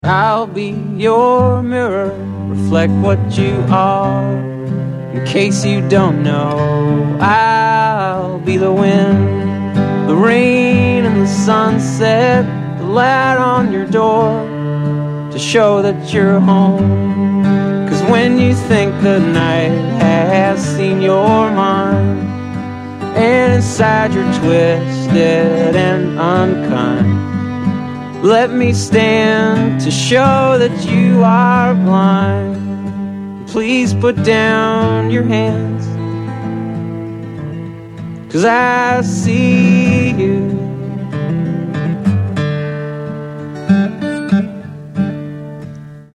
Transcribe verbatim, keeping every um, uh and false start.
I'll be your mirror, reflect what you are. In case you don't know, I'll be the wind, the rain and the sunset, the light on your door to show that you're home. Cause when you think the night has seen your mind, and inside you're twisted and unkind, let me stand to show that you are blind. Please put down your hands, cause I see you.